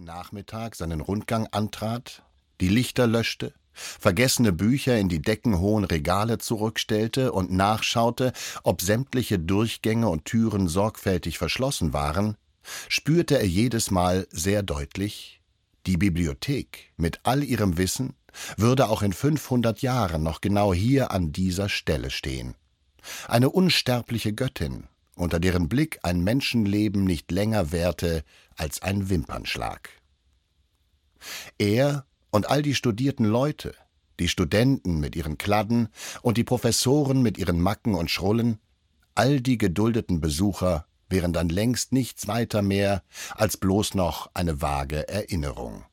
Nachmittag seinen Rundgang antrat, die Lichter löschte, vergessene Bücher in die deckenhohen Regale zurückstellte und nachschaute, ob sämtliche Durchgänge und Türen sorgfältig verschlossen waren, spürte er jedes Mal sehr deutlich, die Bibliothek mit all ihrem Wissen würde auch in 500 Jahren noch genau hier an dieser Stelle stehen. Eine unsterbliche Göttin, unter deren Blick ein Menschenleben nicht länger währte als ein Wimpernschlag. Er und all die studierten Leute, die Studenten mit ihren Kladden und die Professoren mit ihren Macken und Schrullen, all die geduldeten Besucher wären dann längst nichts weiter mehr als bloß noch eine vage Erinnerung.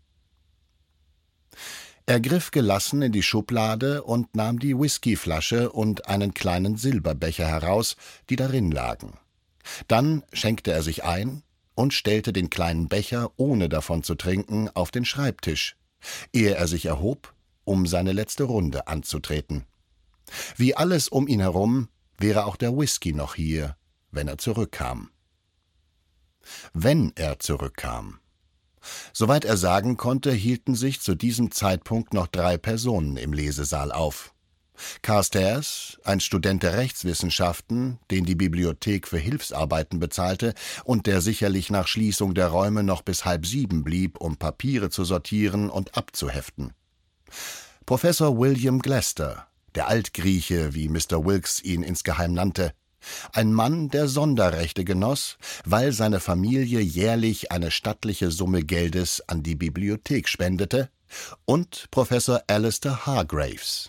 Er griff gelassen in die Schublade und nahm die Whiskyflasche und einen kleinen Silberbecher heraus, die darin lagen. Dann schenkte er sich ein und stellte den kleinen Becher, ohne davon zu trinken, auf den Schreibtisch, ehe er sich erhob, um seine letzte Runde anzutreten. Wie alles um ihn herum wäre auch der Whisky noch hier, wenn er zurückkam. Wenn er zurückkam. Soweit er sagen konnte, hielten sich zu diesem Zeitpunkt noch 3 Personen im Lesesaal auf. Carstairs, ein Student der Rechtswissenschaften, den die Bibliothek für Hilfsarbeiten bezahlte und der sicherlich nach Schließung der Räume noch bis 6:30 blieb, um Papiere zu sortieren und abzuheften. Professor William Glester, der Altgrieche, wie Mr. Wilkes ihn insgeheim nannte, ein Mann, der Sonderrechte genoss, weil seine Familie jährlich eine stattliche Summe Geldes an die Bibliothek spendete, und Professor Alistair Hargraves.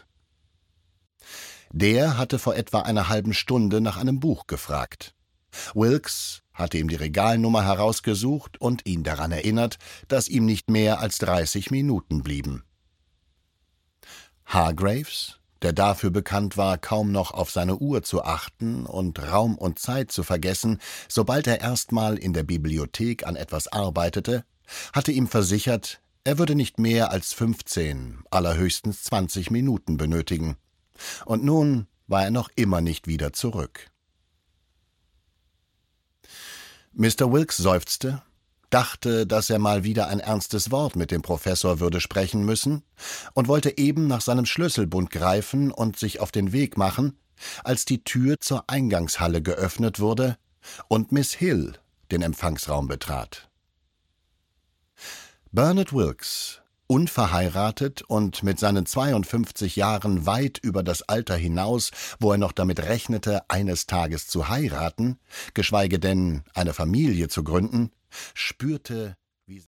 Der hatte vor etwa einer halben Stunde nach einem Buch gefragt. Wilkes hatte ihm die Regalnummer herausgesucht und ihn daran erinnert, dass ihm nicht mehr als 30 Minuten blieben. Hargraves, der dafür bekannt war, kaum noch auf seine Uhr zu achten und Raum und Zeit zu vergessen, sobald er erstmal in der Bibliothek an etwas arbeitete, hatte ihm versichert, er würde nicht mehr als 15, allerhöchstens 20 Minuten benötigen. Und nun war er noch immer nicht wieder zurück. Mr. Wilkes seufzte, dachte, dass er mal wieder ein ernstes Wort mit dem Professor würde sprechen müssen und wollte eben nach seinem Schlüsselbund greifen und sich auf den Weg machen, als die Tür zur Eingangshalle geöffnet wurde und Miss Hill den Empfangsraum betrat. Bernard Wilkes, unverheiratet und mit seinen 52 Jahren weit über das Alter hinaus, wo er noch damit rechnete, eines Tages zu heiraten, geschweige denn eine Familie zu gründen, spürte